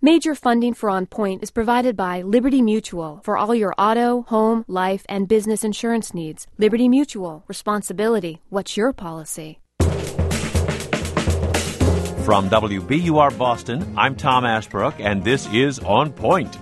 Major funding for On Point is provided by Liberty Mutual for all your auto, home, life, and business insurance needs. Liberty Mutual. Responsibility. What's your policy? From WBUR Boston, I'm Tom Ashbrook, and this is On Point.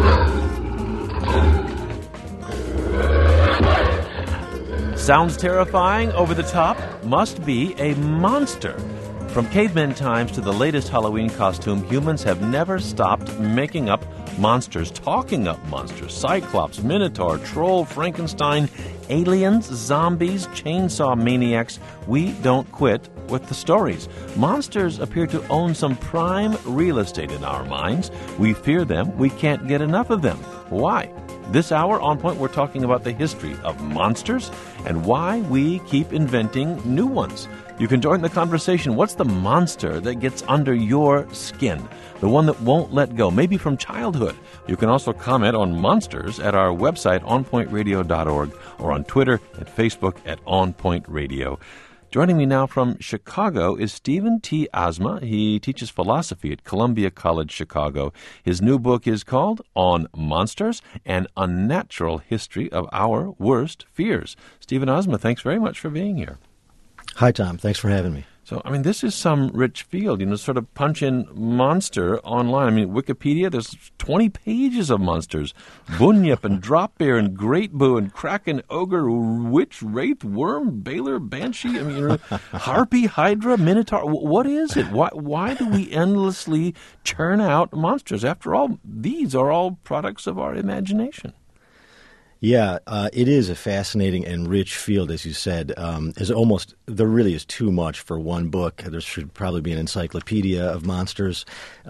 Sounds terrifying, over the top? Must be a monster. From caveman times to the latest Halloween costume, humans have never stopped making up monsters, talking up monsters. Cyclops, Minotaur, Troll, Frankenstein, aliens, zombies, chainsaw maniacs. We don't quit with the stories. Monsters appear to own some prime real estate in our minds. We fear them. We can't get enough of them. Why? This hour, On Point, we're talking about the history of monsters and why we keep inventing new ones. You can join the conversation. What's the monster that gets under your skin? The one that won't let go, maybe from childhood. You can also comment on monsters at our website, onpointradio.org, or on Twitter and Facebook at onpointradio. Joining me now from Chicago is Stephen T. Ozma. He teaches philosophy at Columbia College Chicago. His new book is called On Monsters, an Unnatural History of Our Worst Fears. Stephen Ozma, thanks very much for being here. Hi, Tom. Thanks for having me. So, this is some rich field, sort of punch in monster online. Wikipedia, there's 20 pages of monsters. Bunyip and Drop Bear and Great Boo and Kraken, Ogre, Witch, Wraith, Worm, Baylor, Banshee, Harpy, Hydra, Minotaur. What is it? Why do we endlessly churn out monsters? After all, these are all products of our imagination. Yeah, it is a fascinating and rich field, as you said. There really is too much for one book. There should probably be an encyclopedia of monsters.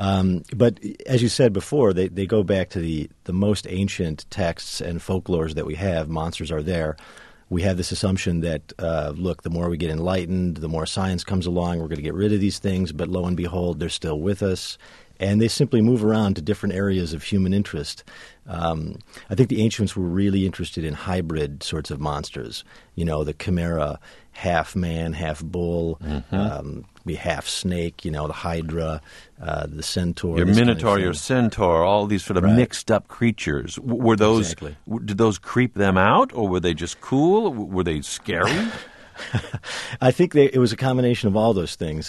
But as you said before, they go back to the most ancient texts and folklores that we have. Monsters are there. We have this assumption that, the more we get enlightened, the more science comes along, we're going to get rid of these things. But lo and behold, they're still with us. And they simply move around to different areas of human interest. I think the ancients were really interested in hybrid sorts of monsters. The chimera, half man, half bull, half snake, the hydra, the centaur. Your minotaur, your centaur, all these sort of mixed up creatures. Were those, exactly. Did those creep them out, or were they just cool? Were they scary? I think it was a combination of all those things.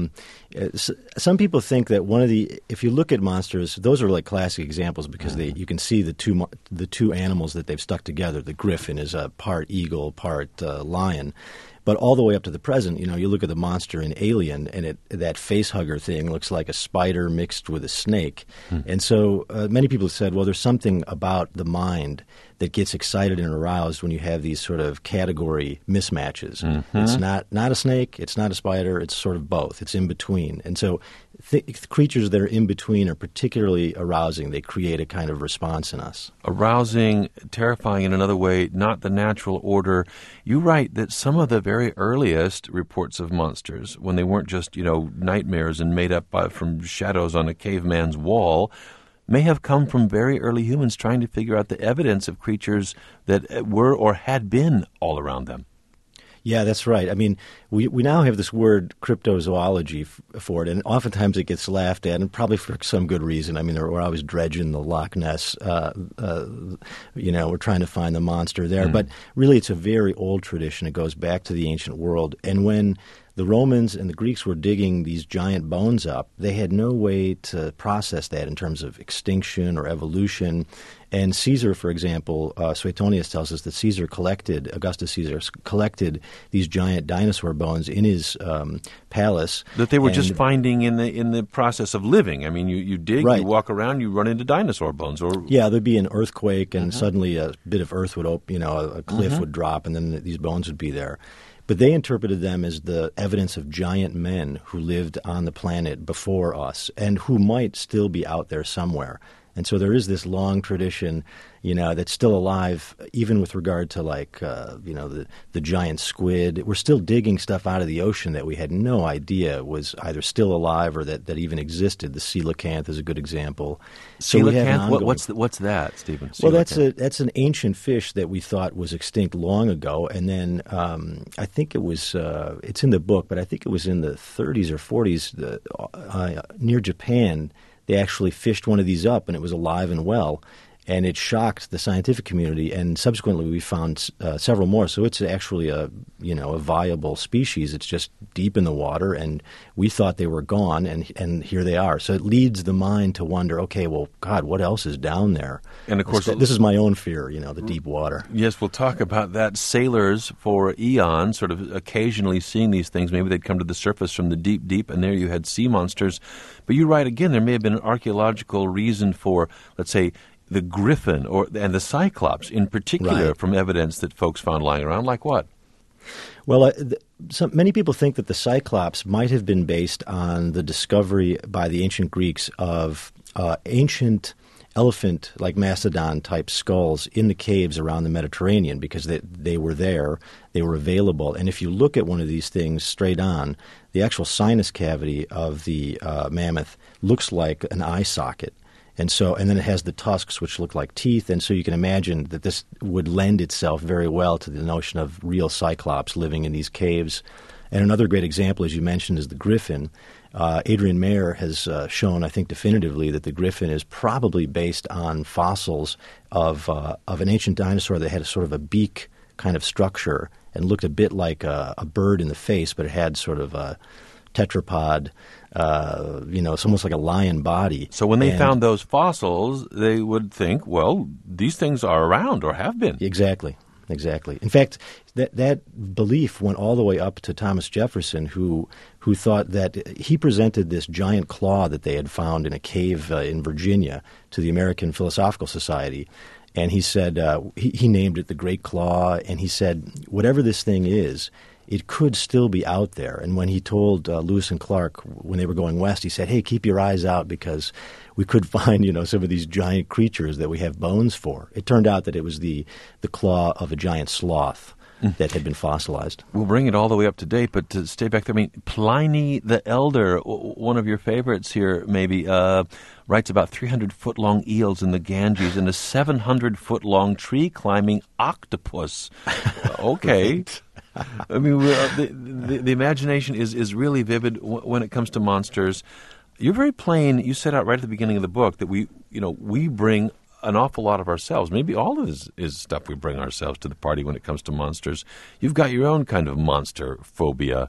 Some people think that if you look at monsters, those are like classic examples because you can see the two animals that they've stuck together. The griffin is a part eagle, part lion. But all the way up to the present, you look at the monster in Alien, and that facehugger thing looks like a spider mixed with a snake. And so many people have said, well, there's something about the mind that gets excited and aroused when you have these sort of category mismatches. It's not a snake, it's not a spider, it's sort of both. It's in between. And so creatures that are in between are particularly arousing. They create a kind of response in us. Arousing, terrifying in another way, not the natural order. You write that some of the very earliest reports of monsters, when they weren't just, nightmares and made up from shadows on a caveman's wall, may have come from very early humans trying to figure out the evidence of creatures that were or had been all around them. Yeah, that's right. We now have this word cryptozoology for it, and oftentimes it gets laughed at, and probably for some good reason. We're always dredging the Loch Ness. We're trying to find the monster there. But really, it's a very old tradition. It goes back to the ancient world. And when the Romans and the Greeks were digging these giant bones up, they had no way to process that in terms of extinction or evolution. And Caesar, for example, Suetonius tells us that Augustus Caesar collected these giant dinosaur bones in his palace. That they were just finding in the process of living. You dig, you walk around, you run into dinosaur bones. Yeah, there'd be an earthquake, and suddenly a bit of earth would open, a cliff would drop, and then these bones would be there. But they interpreted them as the evidence of giant men who lived on the planet before us and who might still be out there somewhere. And so there is this long tradition, that's still alive, even with regard to the giant squid. We're still digging stuff out of the ocean that we had no idea was either still alive or that even existed. The coelacanth is a good example. Coelacanth? What's that, Stephen? Well, that's an ancient fish that we thought was extinct long ago, and then I think it was it's in the book, but I think it was in the 30s or 40s near Japan. they actually fished one of these up, and it was alive and well. And it shocked the scientific community, and subsequently we found several more. So it's actually a viable species. It's just deep in the water, and we thought they were gone, and here they are. So it leads the mind to wonder, okay, well, God, what else is down there? And of course, this is my own fear, the deep water. Yes, we'll talk about that. Sailors for eons sort of occasionally seeing these things. Maybe they'd come to the surface from the deep, deep, and there you had sea monsters. But you're right, again, there may have been an archaeological reason for, let's say, the griffin and the cyclops in particular, right, from evidence that folks found lying around. Like what? Well, many people think that the cyclops might have been based on the discovery by the ancient Greeks of ancient elephant, like mastodon-type skulls in the caves around the Mediterranean, because they were there, they were available. And if you look at one of these things straight on, the actual sinus cavity of the mammoth looks like an eye socket. And then it has the tusks, which look like teeth, and so you can imagine that this would lend itself very well to the notion of real cyclops living in these caves. And another great example, as you mentioned, is the griffin. Adrian Mayer has shown, I think, definitively that the griffin is probably based on fossils of an ancient dinosaur that had a sort of a beak kind of structure and looked a bit like a bird in the face, but it had sort of a tetrapod. It's almost like a lion body. So when they found those fossils, they would think, well, these things are around or have been. Exactly. In fact, that belief went all the way up to Thomas Jefferson, who thought that he presented this giant claw that they had found in a cave in Virginia to the American Philosophical Society. And he said, he named it the Great Claw, and he said, whatever this thing is, it could still be out there. And when he told Lewis and Clark when they were going west, he said, hey, keep your eyes out because we could find, some of these giant creatures that we have bones for. It turned out that it was the claw of a giant sloth that had been fossilized. We'll bring it all the way up to date, but to stay back there, Pliny the Elder, one of your favorites here maybe, writes about 300-foot-long eels in the Ganges and a 700-foot-long tree-climbing octopus. Okay. Right. I mean, the imagination is really vivid when it comes to monsters. You're very plain. You set out right at the beginning of the book that we bring an awful lot of ourselves. Maybe all of this is stuff we bring ourselves to the party when it comes to monsters. You've got your own kind of monster phobia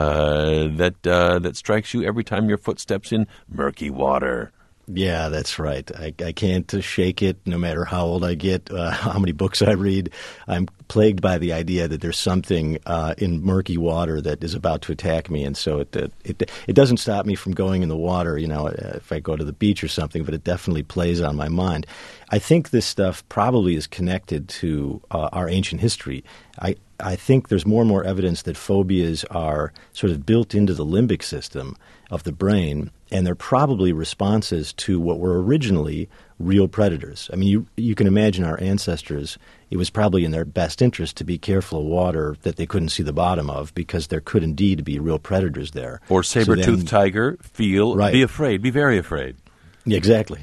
that strikes you every time your foot steps in murky water. Yeah, that's right. I can't shake it no matter how old I get, how many books I read. I'm plagued by the idea that there's something in murky water that is about to attack me. And so it doesn't stop me from going in the water, if I go to the beach or something, but it definitely plays on my mind. I think this stuff probably is connected to our ancient history. I think there's more and more evidence that phobias are sort of built into the limbic system of the brain, and they're probably responses to what were originally real predators. I mean, you can imagine our ancestors, it was probably in their best interest to be careful of water that they couldn't see the bottom of because there could indeed be real predators there. Or saber-toothed tiger, right. Be afraid, be very afraid. Yeah, exactly.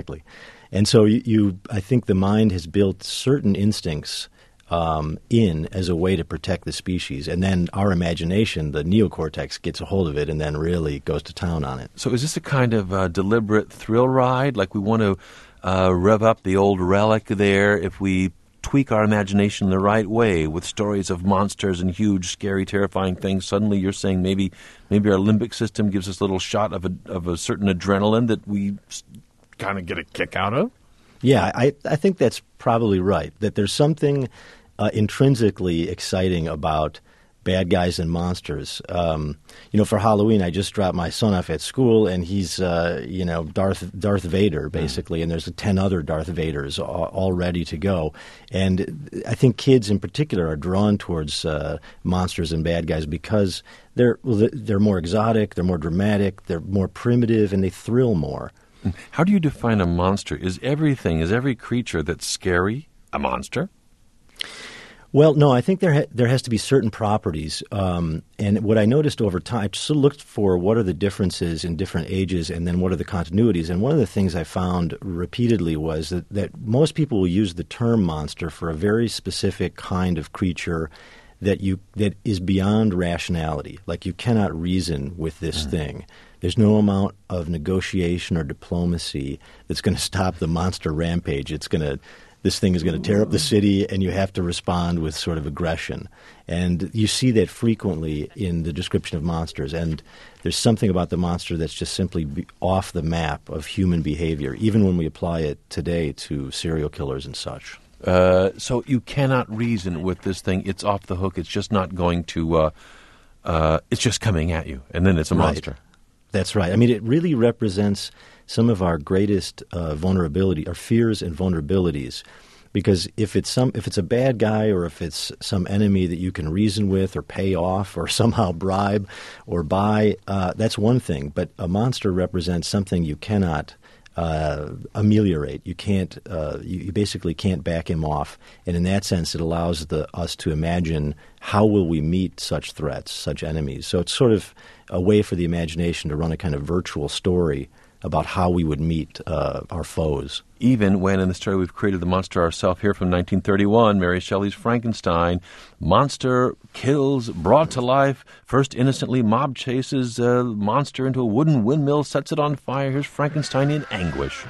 And so I think the mind has built certain instincts in as a way to protect the species. And then our imagination, the neocortex, gets a hold of it and then really goes to town on it. So is this a kind of deliberate thrill ride? Like we want to rev up the old relic there if we tweak our imagination the right way with stories of monsters and huge, scary, terrifying things. Suddenly you're saying maybe our limbic system gives us a little shot of a certain adrenaline that we kind of get a kick out of? Yeah, I think that's probably right, that there's something intrinsically exciting about bad guys and monsters. For Halloween, I just dropped my son off at school, and he's, Darth Vader, basically, and there's 10 other Darth Vaders all ready to go. And I think kids in particular are drawn towards monsters and bad guys because they're more exotic, they're more dramatic, they're more primitive, and they thrill more. How do you define a monster? Is every creature that's scary a monster? Well, no, I think there has to be certain properties. And what I noticed over time, I just looked for what are the differences in different ages and then what are the continuities. And one of the things I found repeatedly was that most people will use the term monster for a very specific kind of creature that is beyond rationality. Like you cannot reason with this thing. There's no amount of negotiation or diplomacy that's going to stop the monster rampage. This thing is going to tear up the city, and you have to respond with sort of aggression. And you see that frequently in the description of monsters. And there's something about the monster that's just simply off the map of human behavior, even when we apply it today to serial killers and such. So you cannot reason with this thing. It's off the hook. It's just not going to it's just coming at you, and then it's a monster. Right. That's right. I mean, it really represents some of our greatest vulnerability, our fears and vulnerabilities. Because if it's a bad guy, or if it's some enemy that you can reason with or pay off or somehow bribe or buy, that's one thing. But a monster represents something you cannot ameliorate. You can't. You basically can't back him off. And in that sense, it allows us to imagine how will we meet such threats, such enemies. So it's sort of a way for the imagination to run a kind of virtual story about how we would meet our foes. Even when in the story we've created the monster ourselves here from 1931, Mary Shelley's Frankenstein, monster kills, brought to life, first innocently, mob chases monster into a wooden windmill, sets it on fire. Here's Frankenstein in anguish.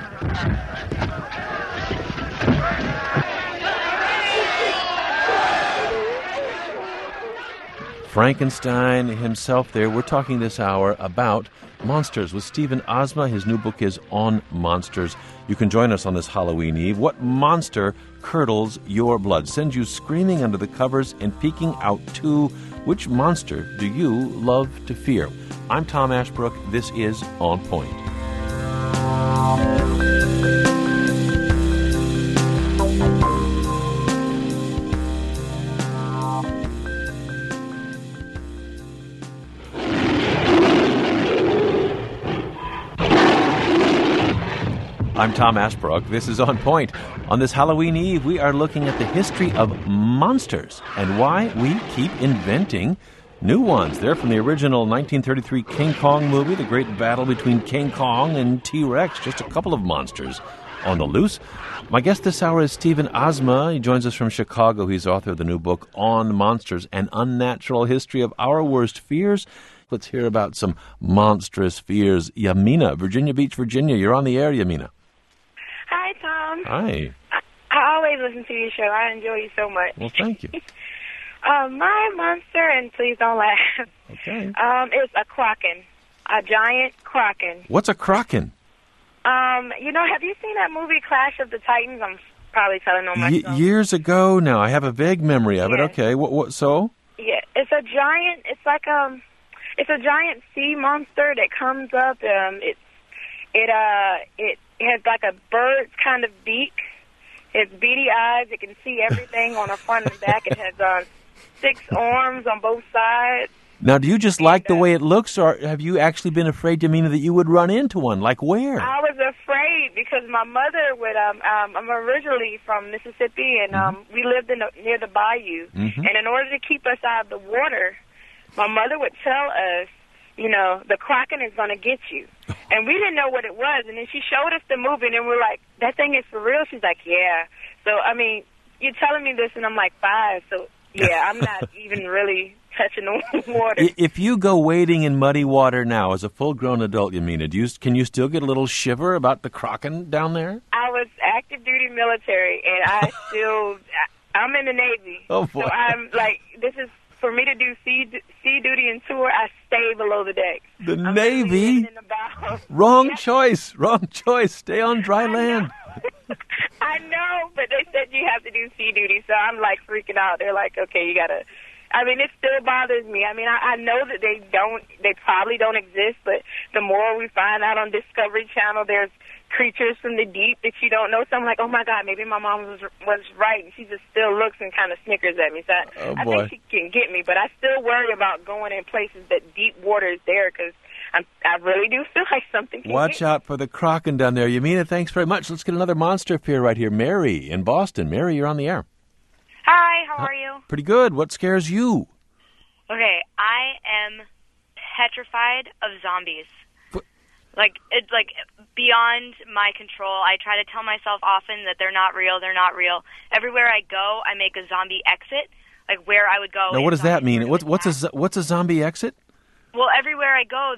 Frankenstein himself there. We're talking this hour about monsters with Stephen Ozma. His new book is On Monsters. You can join us on this Halloween Eve. What monster curdles your blood, sends you screaming under the covers and peeking out too? Which monster do you love to fear? I'm Tom Ashbrook. This is On Point. I'm Tom Ashbrook. This is On Point. On this Halloween Eve, we are looking at the history of monsters and why we keep inventing new ones. They're from the original 1933 King Kong movie, the great battle between King Kong and T-Rex, just a couple of monsters on the loose. My guest this hour is Stephen Ozma. He joins us from Chicago. He's author of the new book, On Monsters, An Unnatural History of Our Worst Fears. Let's hear about some monstrous fears. Yamina, Virginia Beach, Virginia. You're on the air, Yamina. Hi, Tom. Hi. I always listen to your show. I enjoy you so much. Well, thank you. My monster, and please don't laugh, Okay. is a kraken, a giant kraken. What's a kraken? Have you seen that movie Clash of the Titans? I'm probably telling on myself. Years ago now. I have a vague memory of it. Yes. Okay. What? So? Yeah, it's a giant. It's like it's a giant sea monster that comes up. It has like a bird's kind of beak. It has beady eyes. It can see everything on the front and back. It has 6 arms on both sides. Now, do you just like the way it looks, or have you actually been afraid, Yamina, that you would run into one? Like where? I was afraid because my mother would. I'm originally from Mississippi, and we lived near the bayou. Mm-hmm. And in order to keep us out of the water, my mother would tell us, the kraken is going to get you. And we didn't know what it was. And then she showed us the movie, and then we're like, that thing is for real? She's like, yeah. So, you're telling me this, and I'm like 5. So, yeah, I'm not even really touching the water. If you go wading in muddy water now as a full-grown adult, Yamina, can you still get a little shiver about the kraken down there? I was active-duty military, and I'm in the Navy. Oh, boy. So I'm like, this is... For me to do sea duty and tour, I stay below the deck. I'm Navy? Wrong choice. Stay on dry land. I know, but they said you have to do sea duty, so I'm like freaking out. They're like, okay, you gotta... it still bothers me. I know that they probably don't exist, but the more we find out on Discovery Channel, there's creatures from the deep that you don't know. So I'm like, oh my God, maybe my mom was right, and she just still looks and kind of snickers at me. So I think she can get me, but I still worry about going in places that deep water is there because I really do feel like something can Watch out for the kraken down there. Yamina, thanks very much. Let's get another monster fear right here. Mary in Boston. Mary, you're on the air. Hi, how are you? Pretty good. What scares you? Okay, I am petrified of zombies. It's beyond my control. I try to tell myself often that they're not real. Everywhere I go, I make a zombie exit, like where I would go. Now, what does that mean? What's a zombie exit? Well, everywhere I go, there's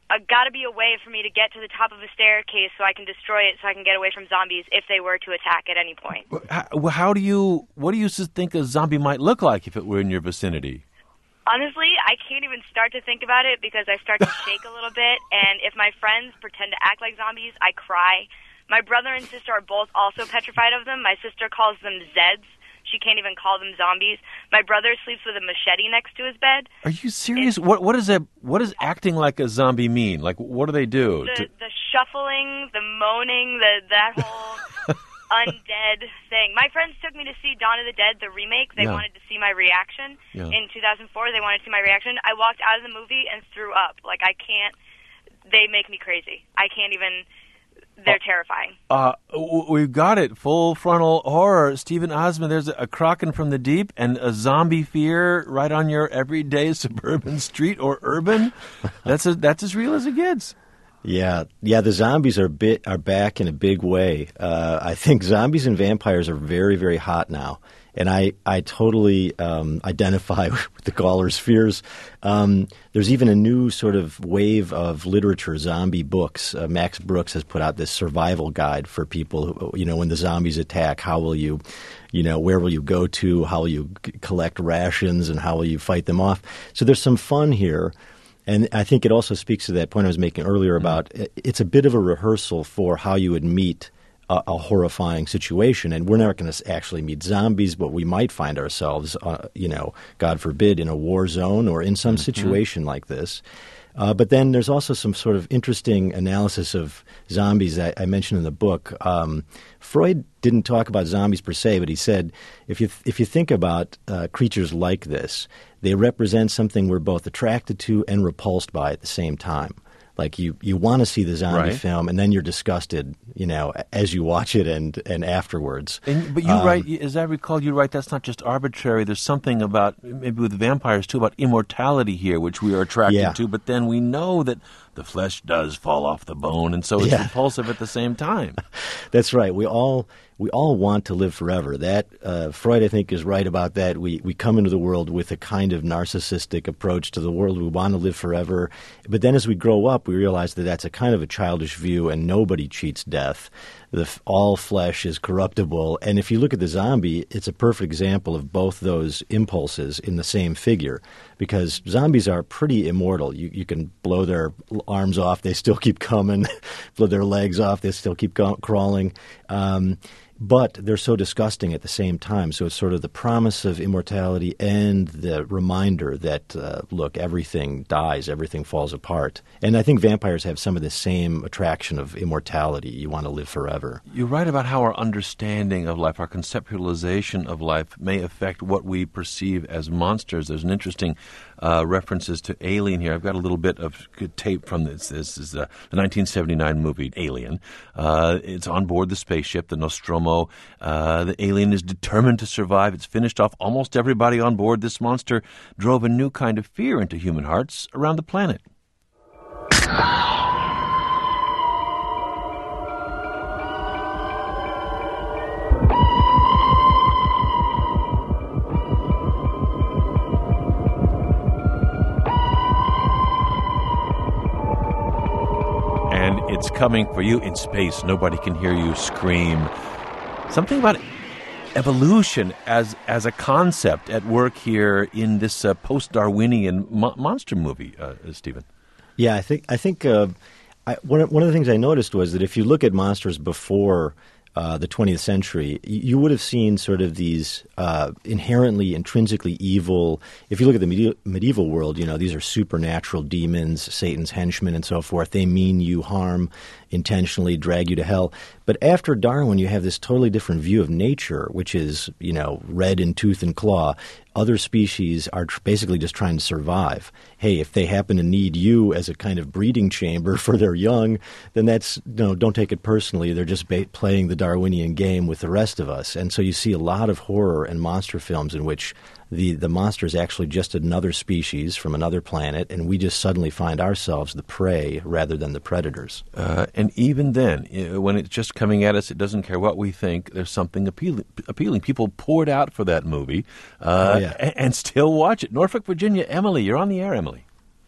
got to be a way for me to get to the top of a staircase so I can destroy it, so I can get away from zombies if they were to attack at any point. What do you think a zombie might look like if it were in your vicinity? Honestly, I can't even start to think about it because I start to shake a little bit, and if my friends pretend to act like zombies, I cry. My brother and sister are both also petrified of them. My sister calls them Zeds. She can't even call them zombies. My brother sleeps with a machete next to his bed. Are you serious? What does acting like a zombie mean? Like, what do they do? The shuffling, the moaning, that whole undead thing. My friends took me to see Dawn of the Dead, the remake. They wanted to see my reaction. In 2004, they wanted to see my reaction. I walked out of the movie and threw up. Like, I can't. They make me crazy. I can't even. They're terrifying. We've got it. Full frontal horror. Stephen Osmond, there's a Kraken from the deep and a zombie fear right on your everyday suburban street or urban. That's as real as it gets. Yeah. The zombies are back in a big way. I think zombies and vampires are very, very hot now. And I totally identify with the caller's fears. There's even a new sort of wave of literature, zombie books. Max Brooks has put out this survival guide for people who, when the zombies attack, how will you, where will you go to, how will you collect rations, and how will you fight them off? So there's some fun here. And I think it also speaks to that point I was making earlier about it's a bit of a rehearsal for how you would meet a horrifying situation. And we're not going to actually meet zombies, but we might find ourselves, God forbid, in a war zone or in some situation like this. But then there's also some sort of interesting analysis of zombies that I mentioned in the book. Freud didn't talk about zombies per se, but he said if you think about creatures like this, they represent something we're both attracted to and repulsed by at the same time. Like you want to see the zombie film, and then you're disgusted, as you watch it and afterwards. But you write, as I recall, you write that's not just arbitrary. There's something about, maybe with vampires too, about immortality here, which we are attracted to. But then we know that the flesh does fall off the bone, and so it's repulsive at the same time. That's right. We all want to live forever. That Freud, I think, is right about that. We come into the world with a kind of narcissistic approach to the world. We want to live forever. But then as we grow up, we realize that that's a kind of a childish view, and nobody cheats death. All flesh is corruptible. And if you look at the zombie, it's a perfect example of both those impulses in the same figure, because zombies are pretty immortal. You can blow their arms off, they still keep coming. Blow their legs off, they still keep crawling. But they're so disgusting at the same time. So it's sort of the promise of immortality and the reminder that, look, everything dies, everything falls apart. And I think vampires have some of the same attraction of immortality. You want to live forever. You write about how our understanding of life, our conceptualization of life, may affect what we perceive as monsters. There's an interesting references to Alien here. I've got a little bit of tape from this. This is the 1979 movie Alien. It's on board the spaceship, the Nostromo. The alien is determined to survive. It's finished off almost everybody on board. This monster drove a new kind of fear into human hearts around the planet. And it's coming for you in space. Nobody can hear you scream. Something about evolution as a concept at work here in this post-Darwinian monster movie, Stephen. Yeah, I think one of the things I noticed was that if you look at monsters before the 20th century, you would have seen sort of these intrinsically evil. If you look at the medieval world, these are supernatural demons, Satan's henchmen, and so forth. They mean you harm intentionally, drag you to hell. But after Darwin, you have this totally different view of nature, which is, red in tooth and claw. Other species are basically just trying to survive. Hey, if they happen to need you as a kind of breeding chamber for their young, then that's, don't take it personally. They're just playing the Darwinian game with the rest of us. And so you see a lot of horror and monster films in which the monster is actually just another species from another planet, and we just suddenly find ourselves the prey rather than the predators. And even then, when it's just coming at us, it doesn't care what we think. There's something appealing. People poured out for that movie and still watch it. Norfolk, Virginia, Emily, you're on the air, Emily.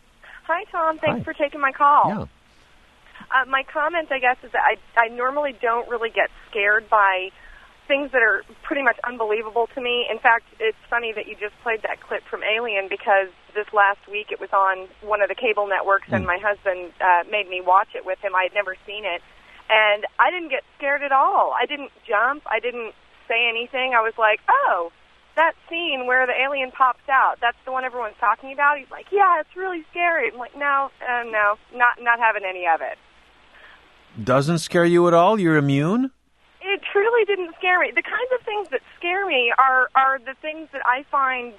Hi, Tom. Thanks Hi. for taking my call. Yeah. My comment, I guess, is that I normally don't really get scared by things that are pretty much unbelievable to me. In fact, it's funny that you just played that clip from Alien, because this last week it was on one of the cable networks, and my husband made me watch it with him. I had never seen it, and I didn't get scared at all. I didn't jump. I didn't say anything. I was like, oh, that scene where the alien pops out, that's the one everyone's talking about? He's like, yeah, it's really scary. I'm like, no, not having any of it. Doesn't scare you at all? You're immune? It truly didn't scare me. The kinds of things that scare me are the things that I find,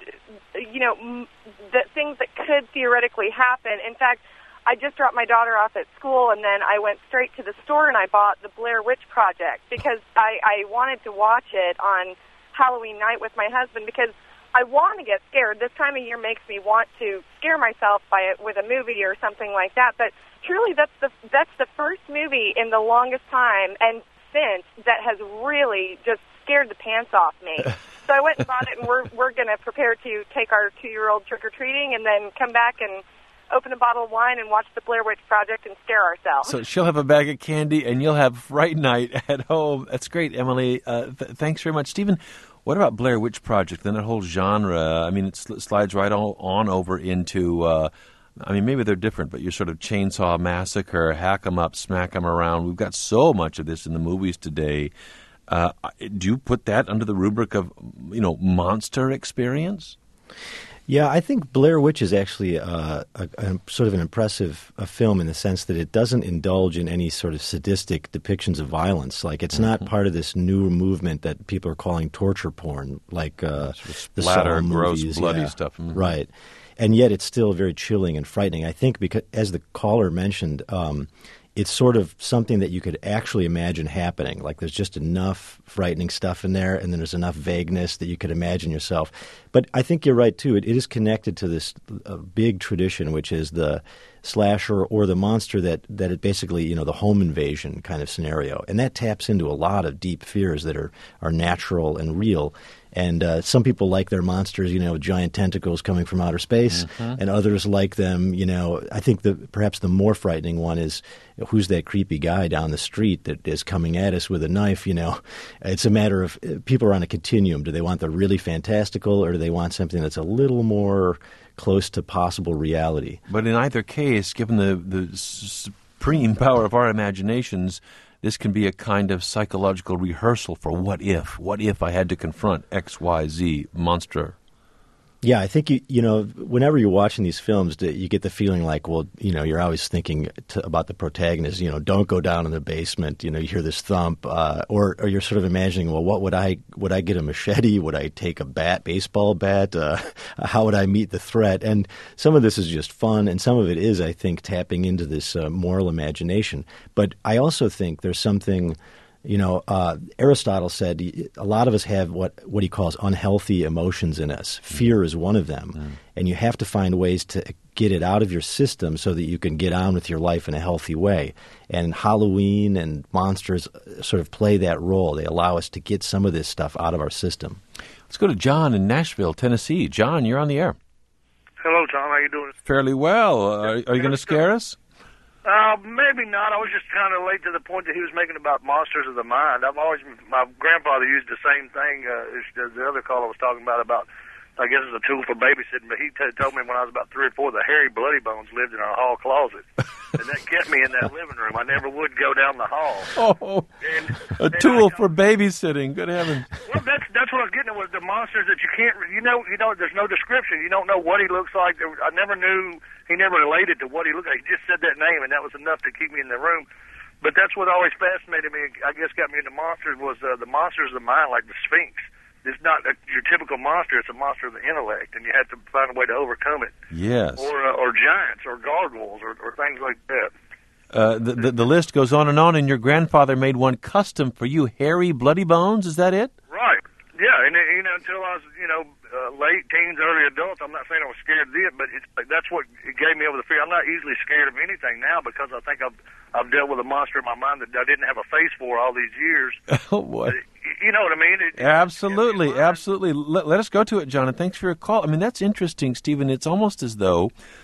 the things that could theoretically happen. In fact, I just dropped my daughter off at school, and then I went straight to the store and I bought The Blair Witch Project, because I wanted to watch it on Halloween night with my husband, because I want to get scared. This time of year makes me want to scare myself with a movie or something like that. But truly, that's the first movie in the longest time and since that has really just scared the pants off me. So I went and bought it, and we're going to prepare to take our 2-year-old trick-or-treating and then come back and open a bottle of wine and watch The Blair Witch Project and scare ourselves. So she'll have a bag of candy, and you'll have Fright Night at home. That's great, Emily. Thanks very much. Stephen, what about Blair Witch Project and that whole genre? I mean, it slides right on over into... maybe they're different, but you're sort of Chainsaw Massacre, hack 'em up, smack 'em around. We've got so much of this in the movies today. Do you put that under the rubric of, monster experience? Yeah, I think Blair Witch is actually a sort of an impressive film in the sense that it doesn't indulge in any sort of sadistic depictions of violence. Like, it's not part of this new movement that people are calling torture porn, like the splatter, Saw gross, movies. bloody stuff. Mm-hmm. Right. And yet it's still very chilling and frightening. I think because, as the caller mentioned, it's sort of something that you could actually imagine happening. Like, there's just enough frightening stuff in there, and then there's enough vagueness that you could imagine yourself. But I think you're right, too. It is connected to this big tradition, which is the slasher or the monster that it basically, the home invasion kind of scenario. And that taps into a lot of deep fears that are natural and real. And some people like their monsters, with giant tentacles coming from outer space, and others like them, I think perhaps the more frightening one is, who's that creepy guy down the street that is coming at us with a knife, It's a matter of, people are on a continuum. Do they want the really fantastical, or do they want something that's a little more close to possible reality? But in either case, given the supreme power of our imaginations, this can be a kind of psychological rehearsal for what if I had to confront X, Y, Z monster. Yeah, I think, whenever you're watching these films, you get the feeling like, well, you're always thinking about the protagonist, don't go down in the basement, you hear this thump, or you're sort of imagining, well, would I get a machete? Would I take a baseball bat? How would I meet the threat? And some of this is just fun, and some of it is, I think, tapping into this moral imagination. But I also think there's something... Aristotle said a lot of us have what he calls unhealthy emotions in us. Fear is one of them. And you have to find ways to get it out of your system so that you can get on with your life in a healthy way. And Halloween and monsters sort of play that role. They allow us to get some of this stuff out of our system. Let's go to John in Nashville, Tennessee. John, you're on the air. Hello, Tom. How you doing? Fairly well. Are you going to scare us? Maybe not. I was just kind of late to the point that he was making about monsters of the mind. My grandfather used the same thing as the other caller was talking about, I guess it's a tool for babysitting, but he told me when I was about 3 or 4 that Harry Bloody Bones lived in our hall closet. And that kept me in that living room. I never would go down the hall. Oh, a tool for babysitting. Good heavens. Well, that's what I was getting at, was the monsters that you can't, there's no description. You don't know what he looks like. I never knew, he never related to what he looked like. He just said that name, and that was enough to keep me in the room. But that's what always fascinated me, I guess got me into monsters, was the monsters of the mind, like the Sphinx. It's not your typical monster. It's a monster of the intellect, and you have to find a way to overcome it. Yes. Or giants, or gargoyles, or things like that. The list goes on, and your grandfather made one custom for you, Harry Bloody Bones. Is that it? Right. Yeah, and until I was, late teens, early adults, I'm not saying I was scared of it, but that's what it gave me over the fear. I'm not easily scared of anything now because I think I've dealt with a monster in my mind that I didn't have a face for all these years. Oh, boy. You know what I mean? Absolutely, absolutely. Let us go to it, John, and thanks for your call. I mean, that's interesting, Stephen. It's almost as though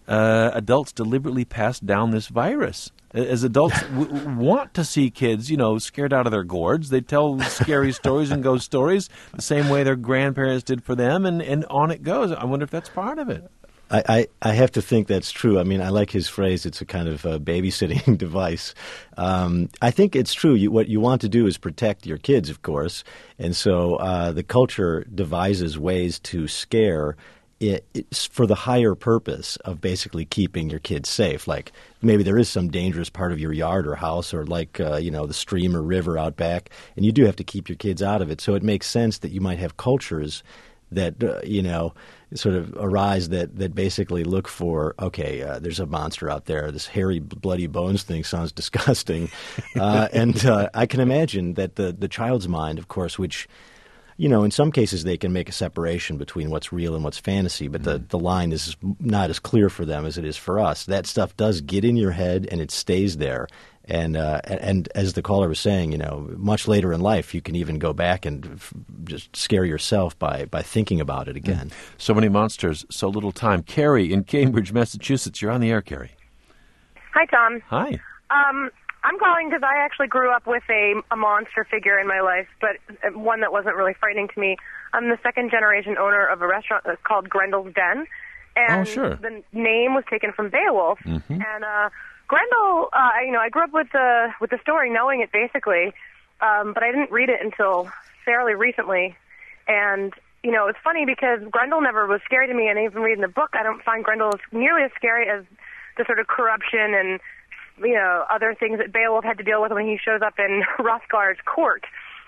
adults deliberately pass down this virus. As adults want to see kids, scared out of their gourds, they tell scary stories and ghost stories the same way their grandparents did for them, and on it goes. I wonder if that's part of it. I have to think that's true. I mean, I like his phrase, it's a kind of babysitting device. I think it's true. What you want to do is protect your kids, of course. And so the culture devises ways to scare it's for the higher purpose of basically keeping your kids safe. Like maybe there is some dangerous part of your yard or house or like, the stream or river out back, and you do have to keep your kids out of it. So it makes sense that you might have cultures that, sort of arise that basically look for, there's a monster out there. This hairy, bloody bones thing sounds disgusting. And I can imagine that the child's mind, of course, which, in some cases they can make a separation between what's real and what's fantasy, but the line is not as clear for them as it is for us. That stuff does get in your head and it stays there. And as the caller was saying, much later in life, you can even go back and just scare yourself by thinking about it again. So many monsters, so little time. Carrie in Cambridge, Massachusetts. You're on the air, Carrie. Hi, Tom. Hi. I'm calling because I actually grew up with a monster figure in my life, but one that wasn't really frightening to me. I'm the second-generation owner of a restaurant that's called Grendel's Den. And the name was taken from Beowulf. Mm-hmm. And Grendel, I grew up with the story, knowing it basically, but I didn't read it until fairly recently. And, it's funny because Grendel never was scary to me, and even reading the book, I don't find Grendel as nearly as scary as the sort of corruption and, other things that Beowulf had to deal with when he shows up in Hrothgar's court.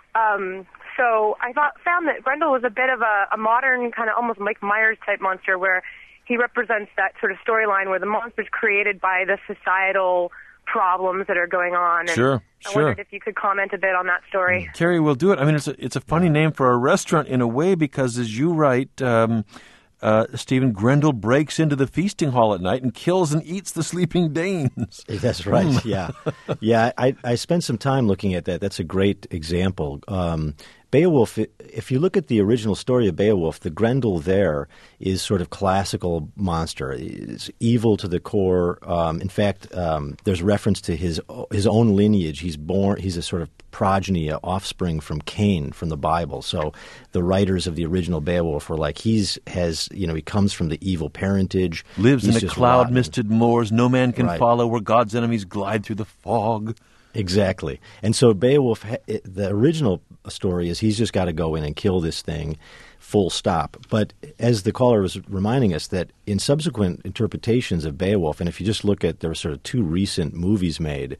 So I found that Grendel was a bit of a modern kind of almost Mike Myers type monster where he represents that sort of storyline where the monster's created by the societal problems that are going on. And Sure. I wondered if you could comment a bit on that story. Carrie, we'll do it. I mean, it's a funny name for a restaurant in a way because, as you write, Stephen, Grendel breaks into the feasting hall at night and kills and eats the sleeping Danes. That's right, yeah. Yeah, I spent some time looking at that. That's a great example. Beowulf, if you look at the original story of Beowulf, the Grendel there is sort of classical monster. It's evil to the core. In fact, there's reference to his own lineage. He's a sort of progeny, offspring from Cain from the Bible. So the writers of the original Beowulf were like, he comes from the evil parentage. Lives in the cloud-misted moors no man can follow, where God's enemies glide through the fog. Exactly. And so Beowulf, the original story is he's just got to go in and kill this thing, full stop. But as the caller was reminding us, that in subsequent interpretations of Beowulf, and if you just look at, there were sort of 2 recent movies made,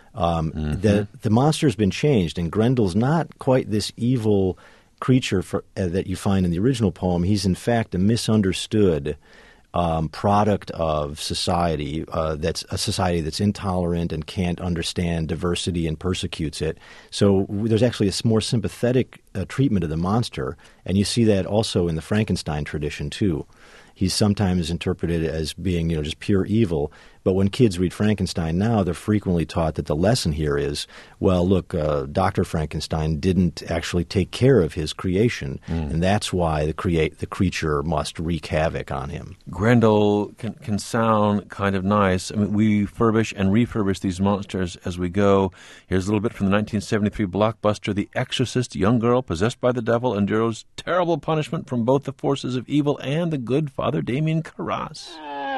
the monster's been changed, and Grendel's not quite this evil creature that you find in the original poem. He's in fact a misunderstood product of society, that's a society that's intolerant and can't understand diversity and persecutes it. So there's actually a more sympathetic treatment of the monster, and you see that also in the Frankenstein tradition too. He's sometimes interpreted as being, just pure evil. But when kids read Frankenstein now, they're frequently taught that the lesson here is, well, look, Dr. Frankenstein didn't actually take care of his creation, and that's why the creature must wreak havoc on him. Grendel can sound kind of nice. I mean, we furbish and refurbish these monsters as we go. Here's a little bit from the 1973 blockbuster The Exorcist. Young girl possessed by the devil endures terrible punishment from both the forces of evil and the good Father Damien Carras.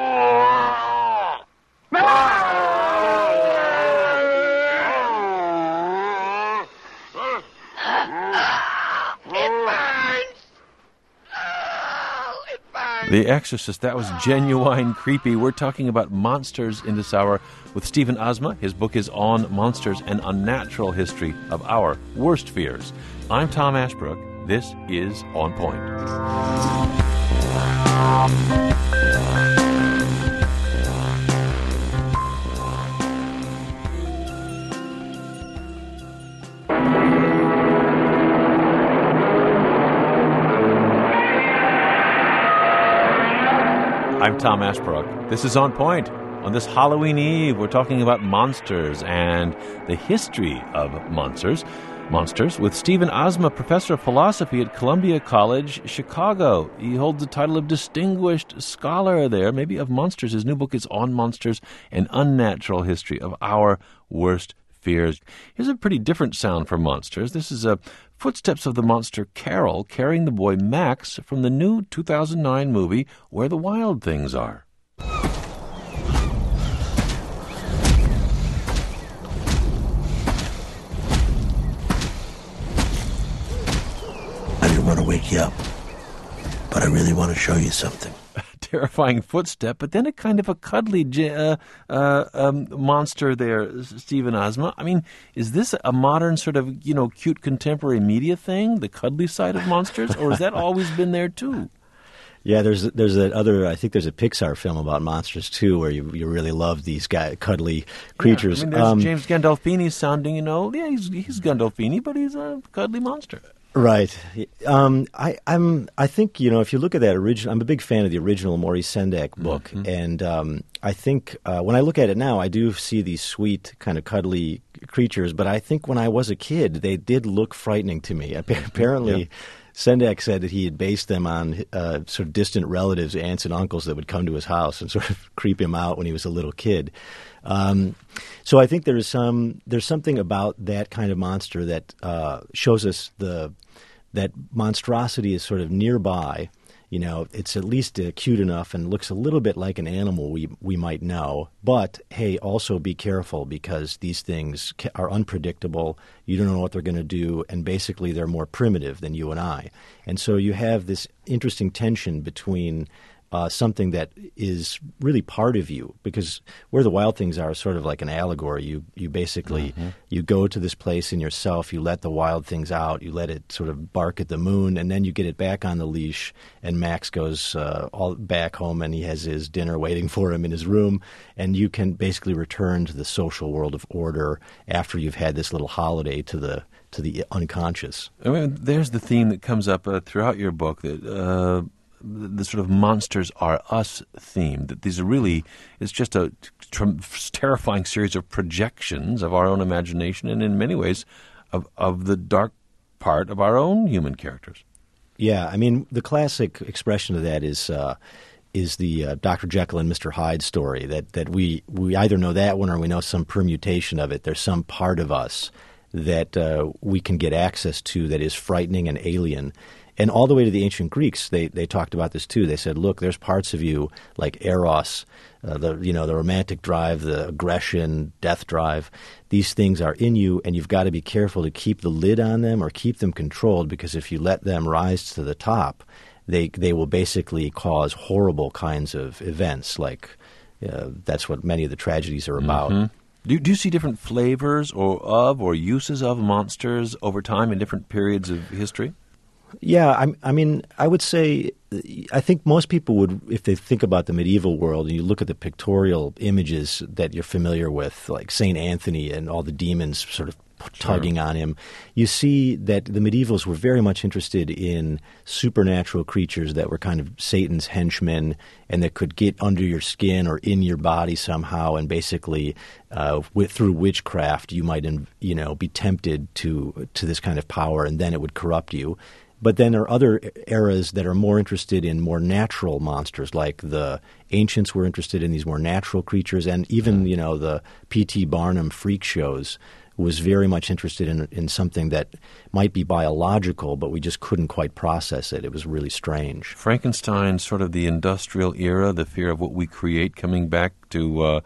The Exorcist, that was genuine creepy. We're talking about monsters in this hour with Stephen Ozma. His book is On Monsters, an Unnatural History of Our Worst Fears. I'm Tom Ashbrook. This is On Point. I'm Tom Ashbrook. This is On Point. On this Halloween Eve, we're talking about monsters and the history of monsters. Monsters with Stephen Ozma, professor of philosophy at Columbia College, Chicago. He holds the title of Distinguished Scholar there, maybe of monsters. His new book is On Monsters, An Unnatural History of Our Worst Fears. Here's a pretty different sound for monsters. This is footsteps of the monster Carol carrying the boy Max from the new 2009 movie Where the Wild Things Are. I didn't want to wake you up, but I really want to show you something. Terrifying footstep, but then a kind of a cuddly monster there, Stephen Ozma. I mean, is this a modern sort of, cute contemporary media thing, the cuddly side of monsters, or has that always been there too? Yeah, there's that other. I think there's a Pixar film about monsters too, where you really love these cuddly creatures. Yeah, I mean, there's James Gandolfini sounding, he's Gandolfini, but he's a cuddly monster. Right. I think, if you look at that original, I'm a big fan of the original Maurice Sendak book. Mm-hmm. And I think when I look at it now, I do see these sweet kind of cuddly creatures. But I think when I was a kid, they did look frightening to me. Apparently, Sendak said that he had based them on sort of distant relatives, aunts and uncles that would come to his house and sort of creep him out when he was a little kid. So I think there's something about that kind of monster that shows us that monstrosity is sort of nearby. It's at least cute enough and looks a little bit like an animal we might know. But, hey, also be careful because these things are unpredictable. You don't know what they're going to do, and basically they're more primitive than you and I. And so you have this interesting tension between something that is really part of you, because Where the Wild Things Are sort of like an allegory. You basically you go to this place in yourself, you let the wild things out, you let it sort of bark at the moon, and then you get it back on the leash, and Max goes all back home, and he has his dinner waiting for him in his room, and you can basically return to the social world of order after you've had this little holiday to the unconscious. I mean, there's the theme that comes up throughout your book that the sort of monsters are us theme, that these are really, it's just a terrifying series of projections of our own imagination and in many ways of the dark part of our own human characters. Yeah, I mean, the classic expression of that is the Dr. Jekyll and Mr. Hyde story, that we either know that one or we know some permutation of it. There's some part of us that we can get access to that is frightening and alien. And all the way to the ancient Greeks, they talked about this too. They said, look, there's parts of you like eros, the romantic drive, the aggression, death drive. These things are in you, and you've got to be careful to keep the lid on them or keep them controlled, because if you let them rise to the top, they will basically cause horrible kinds of events. Like that's what many of the tragedies are about. Mm-hmm. Do you see different flavors or uses of monsters over time in different periods of history? Yeah, I mean, I would say, I think most people would, if they think about the medieval world and you look at the pictorial images that you're familiar with, like St. Anthony and all the demons sort of tugging on him, you see that the medievals were very much interested in supernatural creatures that were kind of Satan's henchmen and that could get under your skin or in your body somehow, and basically through witchcraft you might be tempted to this kind of power, and then it would corrupt you. But then there are other eras that are more interested in more natural monsters, like the ancients were interested in these more natural creatures, and even, the P.T. Barnum freak shows was very much interested in something that might be biological, but we just couldn't quite process it. It was really strange. Frankenstein, sort of the industrial era, the fear of what we create coming back to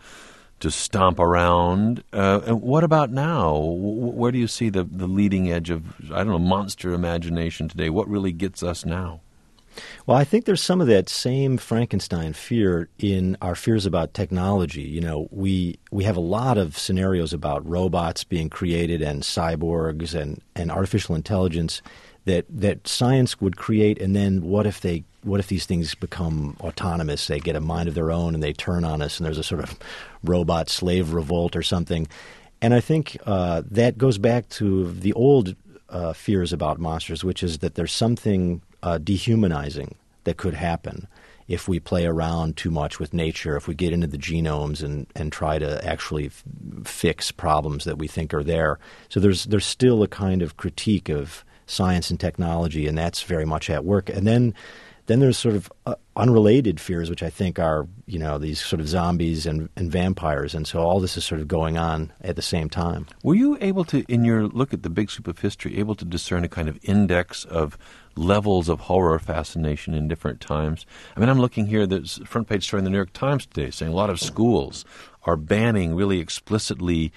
stomp around. And what about now? Where do you see the leading edge of, monster imagination today? What really gets us now? Well, I think there's some of that same Frankenstein fear in our fears about technology. We have a lot of scenarios about robots being created and cyborgs and artificial intelligence that science would create, and then what if these things become autonomous? They get a mind of their own and they turn on us, and there's a sort of robot slave revolt or something. And I think that goes back to the old fears about monsters, which is that there's something dehumanizing that could happen. if we play around too much with nature, if we get into the genomes and try to actually fix problems that we think are there. So there's still a kind of critique of science and technology, and that's very much at work. And then there's sort of unrelated fears, which I think are, these sort of zombies and vampires. And so all this is sort of going on at the same time. Were you able to, in your look at the big sweep of history, able to discern a kind of index of levels of horror fascination in different times? I mean, I'm looking here, there's a front page story in the New York Times today saying a lot of schools are banning really explicitly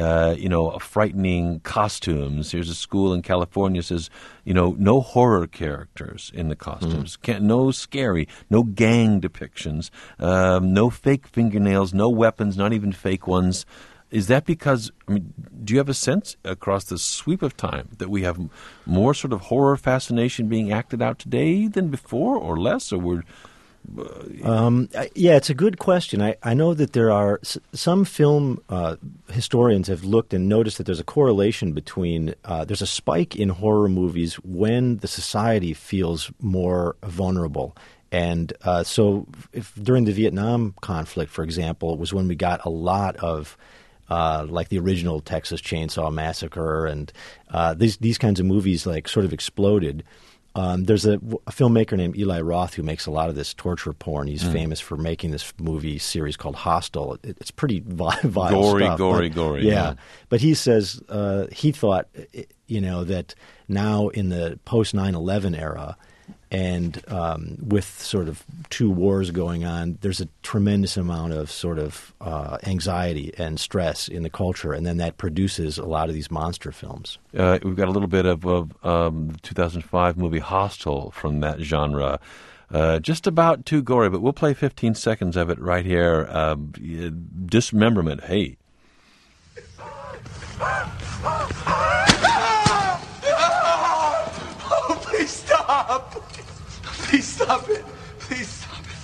frightening costumes. Here's a school in California says, no horror characters in the costumes. No scary, no gang depictions, no fake fingernails, no weapons, not even fake ones. Is that because, do you have a sense across the sweep of time that we have more sort of horror fascination being acted out today than before, or less, or we're... Yeah, it's a good question. I know that there are some film historians have looked and noticed that there's a correlation between there's a spike in horror movies when the society feels more vulnerable. And so if during the Vietnam conflict, for example, was when we got a lot of like the original Texas Chainsaw Massacre and these kinds of movies like sort of exploded. There's a filmmaker named Eli Roth who makes a lot of this torture porn. He's famous for making this movie series called Hostel. It's pretty vile stuff. Gory. Yeah. But he says he thought, that now in the post 9/11 era and with sort of two wars going on, there's a tremendous amount of sort of anxiety and stress in the culture, and then that produces a lot of these monster films. We've got a little bit of the 2005 movie Hostel from that genre. Just about too gory, but we'll play 15 seconds of it right here. Dismemberment. Hey. Oh, please stop. Please stop it. Please stop it.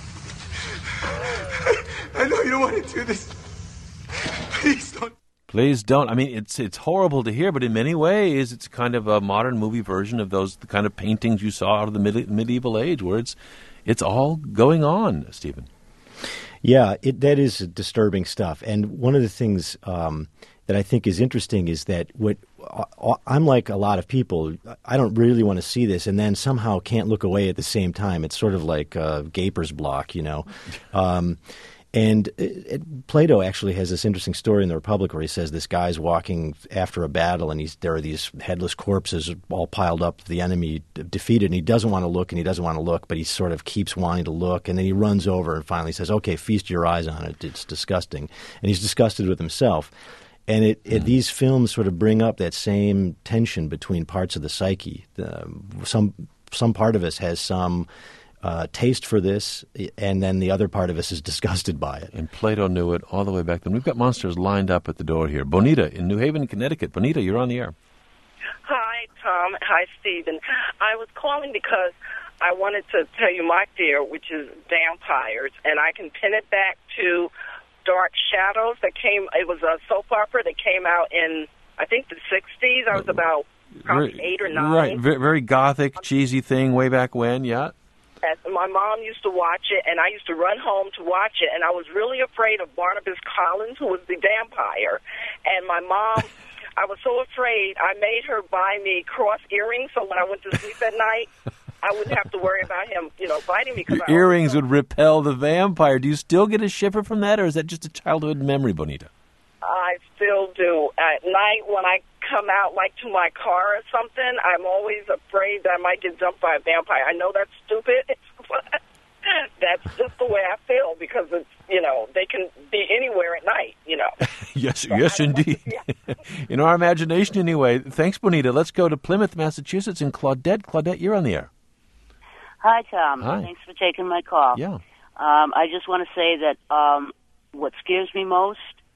I know you don't want to do this. Please don't. Please don't. I mean, it's horrible to hear, but in many ways, it's kind of a modern movie version of the kind of paintings you saw out of the medieval age, where it's all going on, Stephen. Yeah, that is disturbing stuff. And one of the things that I think is interesting is that I'm like a lot of people. I don't really want to see this, and then somehow can't look away at the same time. It's sort of like Gaper's block, And Plato actually has this interesting story in the Republic where he says this guy's walking after a battle, and there are these headless corpses all piled up, the enemy defeated, and he doesn't want to look, but he sort of keeps wanting to look, and then he runs over and finally says, okay, feast your eyes on it. It's disgusting. And he's disgusted with himself. And these films sort of bring up that same tension between parts of the psyche. Some part of us has some taste for this, and then the other part of us is disgusted by it. And Plato knew it all the way back then. We've got monsters lined up at the door here. Bonita in New Haven, Connecticut. Bonita, you're on the air. Hi, Tom. Hi, Stephen. I was calling because I wanted to tell you my fear, which is vampires, and I can pin it back to Dark Shadows it was a soap opera that came out in, I think, the 60s. I was about probably 8 or 9. Right, very gothic, cheesy thing way back when, yeah. My mom used to watch it, and I used to run home to watch it, and I was really afraid of Barnabas Collins, who was the vampire. And my mom, I was so afraid, I made her buy me cross earrings, so when I went to sleep at night, I wouldn't have to worry about him, biting me. Your earrings would repel the vampire. Do you still get a shiver from that, or is that just a childhood memory, Bonita? I still do. At night, when I come out, like, to my car or something, I'm always afraid that I might get jumped by a vampire. I know that's stupid, but that's just the way I feel, because it's, they can be anywhere at night, Yes, indeed. In our imagination, anyway. Thanks, Bonita. Let's go to Plymouth, Massachusetts, and Claudette. Claudette, you're on the air. Hi, Tom. Hi. Thanks for taking my call. Yeah. I just want to say that what scares me most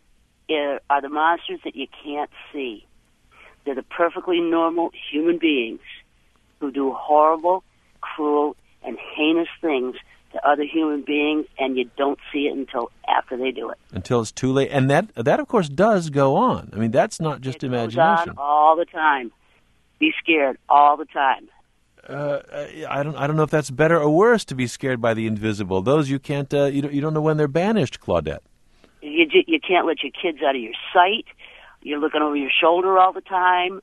are the monsters that you can't see. They're the perfectly normal human beings who do horrible, cruel, and heinous things to other human beings, and you don't see it until after they do it. Until it's too late. And that of course, does go on. I mean, that's not just imagination. Goes on all the time. Be scared all the time. I don't know if that's better or worse to be scared by the invisible. Those you can't, you don't know when they're banished, Claudette. You can't let your kids out of your sight. You're looking over your shoulder all the time.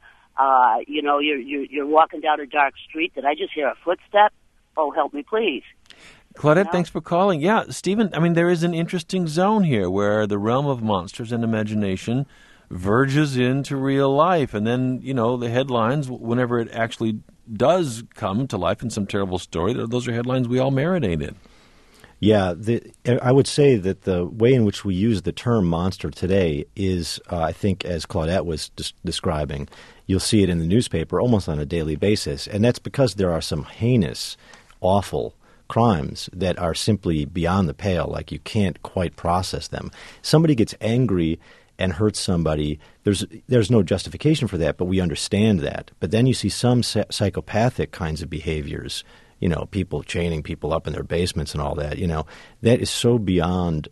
You're walking down a dark street. Did I just hear a footstep? Oh, help me, please. Claudette, thanks for calling. Yeah, Stephen, I mean, there is an interesting zone here where the realm of monsters and imagination verges into real life. And then, the headlines, whenever it actually does come to life in some terrible story, those are headlines we all marinate in. Yeah, I would say that the way in which we use the term monster today is, I think, as Claudette was describing, you'll see it in the newspaper almost on a daily basis. And that's because there are some heinous, awful crimes that are simply beyond the pale, like you can't quite process them. Somebody gets angry and hurts somebody, there's no justification for that, but we understand that. But then you see some psychopathic kinds of behaviors, people chaining people up in their basements and all that, that is so beyond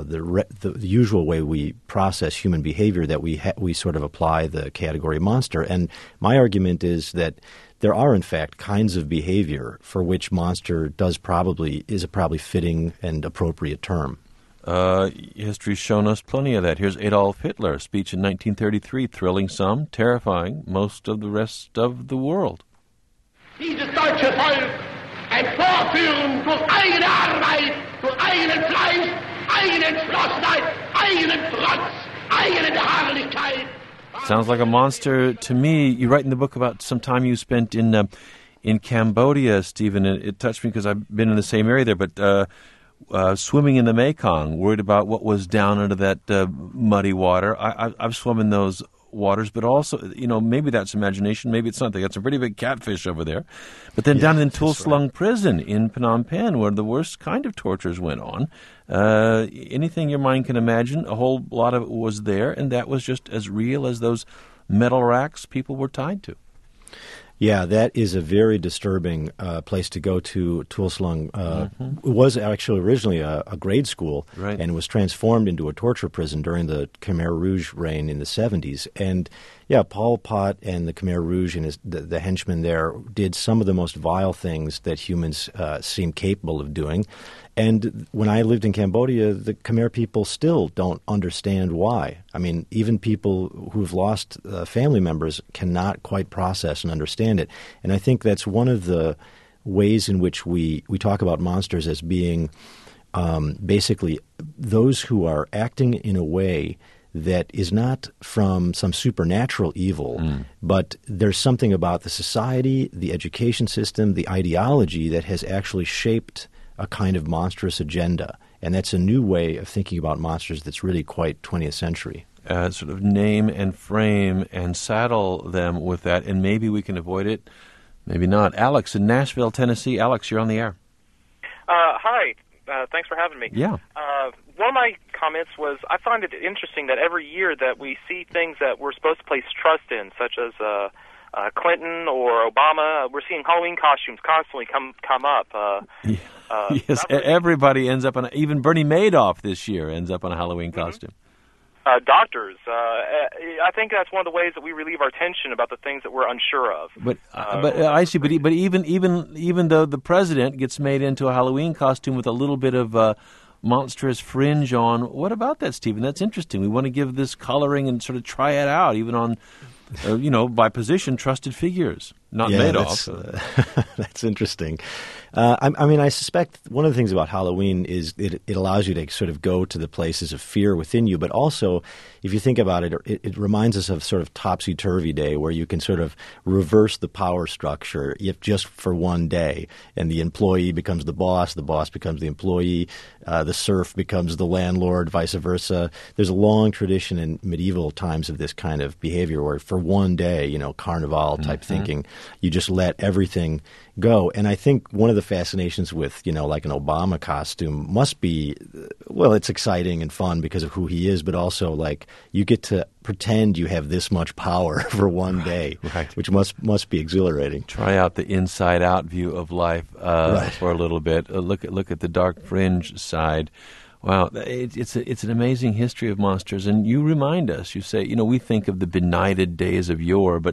the usual way we process human behavior that we sort of apply the category monster. And my argument is that there are, in fact, kinds of behavior for which monster is a probably fitting and appropriate term. History's shown us plenty of that. Here's Adolf Hitler, speech in 1933, thrilling some, terrifying most of the rest of the world. Dieses deutsche Volk emporführen durch eigene Arbeit, durch eigenen Fleiß, eigene Entschlossenheit, eigenen Trotz, eigene Beharrlichkeit. Sounds like a monster to me. You write in the book about some time you spent in Cambodia, Stephen. It touched me because I've been in the same area there, but swimming in the Mekong, worried about what was down under that muddy water. I've swum in those waters, but also, maybe that's imagination, maybe it's not. They got some pretty big catfish over there. But then down in Tuol Sleng prison in Phnom Penh, where the worst kind of tortures went on, anything your mind can imagine, a whole lot of it was there, and that was just as real as those metal racks people were tied to. Yeah, that is a very disturbing place to go to. Tuol Sleng It was actually originally a grade school, right, and was transformed into a torture prison during the Khmer Rouge reign in the 70s. And yeah, Pol Pot and the Khmer Rouge and the henchmen there did some of the most vile things that humans seem capable of doing. And when I lived in Cambodia, the Khmer people still don't understand why. I mean, even people who've lost family members cannot quite process and understand it. And I think that's one of the ways in which we talk about monsters as being basically those who are acting in a way that is not from some supernatural evil, but there's something about the society, the education system, the ideology that has actually shaped a kind of monstrous agenda. And that's a new way of thinking about monsters that's really quite 20th century. Sort of name and frame and saddle them with that, and maybe we can avoid it, maybe not. Alex in Nashville, Tennessee. Alex, you're on the air. Hi. Thanks for having me. Yeah. One of my comments was I find it interesting that every year that we see things that we're supposed to place trust in, such as Clinton or Obama, we're seeing Halloween costumes constantly come up. Yes, everybody ends up on, even Bernie Madoff this year ends up on a Halloween costume. Doctors. I think that's one of the ways that we relieve our tension about the things that we're unsure of. But I see. But even though the president gets made into a Halloween costume with a little bit of monstrous fringe on, what about that, Stephen? That's interesting. We want to give this coloring and sort of try it out, even on, by position, trusted figures. Not Madoff. That's interesting. I suspect one of the things about Halloween is it allows you to sort of go to the places of fear within you, but also, if you think about it, it reminds us of sort of Topsy-Turvy Day, where you can sort of reverse the power structure if just for one day, and the employee becomes the boss becomes the employee, the serf becomes the landlord, vice versa. There's a long tradition in medieval times of this kind of behavior where for one day, carnival type thinking, you just let everything go. And I think one of the fascinations with, like an Obama costume must be, well, it's exciting and fun because of who he is, but also like you get to pretend you have this much power for one day, which must be exhilarating. Try out the inside-out view of life for a little bit. Look at the dark fringe side. Wow, it's an amazing history of monsters, and you remind us. You say, we think of the benighted days of yore, but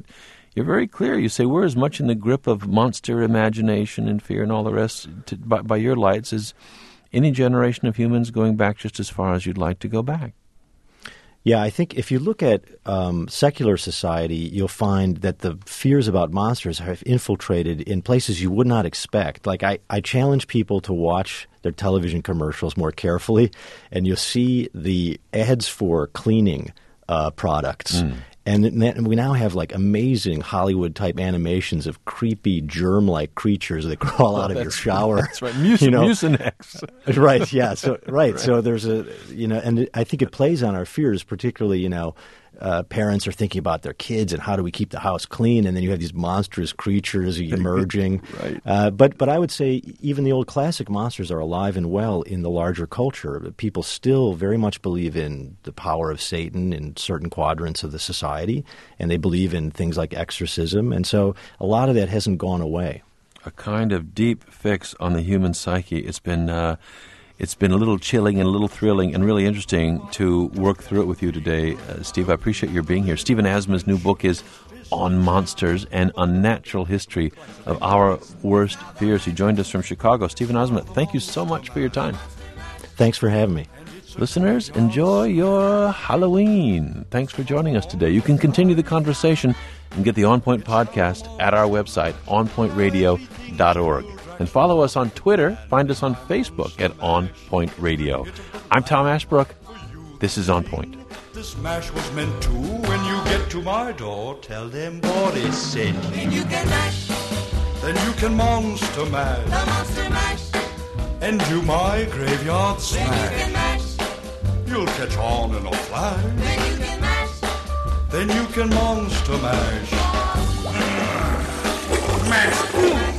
you're very clear. You say we're as much in the grip of monster imagination and fear and all the rest by your lights as any generation of humans, going back just as far as you'd like to go back. Yeah, I think if you look at secular society, you'll find that the fears about monsters have infiltrated in places you would not expect. Like I challenge people to watch their television commercials more carefully, and you'll see the ads for cleaning products. And we now have like amazing Hollywood-type animations of creepy germ-like creatures that crawl out of your shower. That's right, Mucinex. Right, yeah. So there's and I think it plays on our fears, particularly, parents are thinking about their kids and how do we keep the house clean, and then you have these monstrous creatures emerging. Right. But I would say even the old classic monsters are alive and well in the larger culture. People still very much believe in the power of Satan in certain quadrants of the society, and they believe in things like exorcism, and so a lot of that hasn't gone away. A kind of deep fix on the human psyche. It's been a little chilling and a little thrilling and really interesting to work through it with you today, Steve. I appreciate your being here. Stephen Asma's new book is On Monsters, an Unnatural History of Our Worst Fears. He joined us from Chicago. Stephen Asma, thank you so much for your time. Thanks for having me. Listeners, enjoy your Halloween. Thanks for joining us today. You can continue the conversation and get the On Point podcast at our website, onpointradio.org. And follow us on Twitter. Find us on Facebook at On Point Radio. I'm Tom Ashbrook. This is On Point. This mash was meant to. When you get to my door, tell them Boris said. Then you can mash. Then you can monster mash. The monster mash. And do my graveyard smash. Then you can mash. You'll catch on in a flash. Then you can mash. Then you can monster mash. Mash.